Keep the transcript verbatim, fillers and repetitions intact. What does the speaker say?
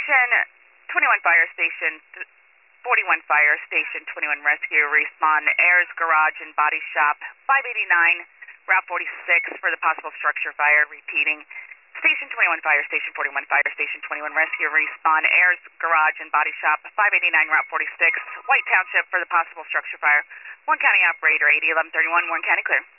Station twenty-one Fire Station forty-one Fire Station twenty-one Rescue Respawn Ayers Garage and Body Shop five eighty-nine Route forty-six for the possible structure fire. Repeating. Station twenty-one Fire Station forty-one Fire Station twenty-one Rescue Respawn Ayers Garage and Body Shop five eighty-nine Route forty-six White Township for the possible structure fire. Warren County Operator eighty eleven thirty-one, Warren County clear.